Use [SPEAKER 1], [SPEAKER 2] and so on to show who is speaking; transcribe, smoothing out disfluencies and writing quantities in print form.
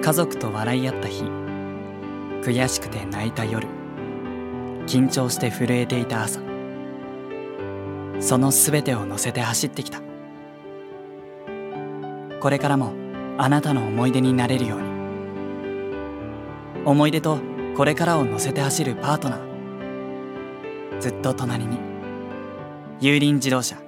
[SPEAKER 1] 家族と笑い合った日、悔しくて泣いた夜、緊張して震えていた朝、そのすべてを乗せて走ってきた。これからもあなたの思い出になれるように、思い出とこれからを乗せて走るパートナー、ずっと隣に。郵輪自動車。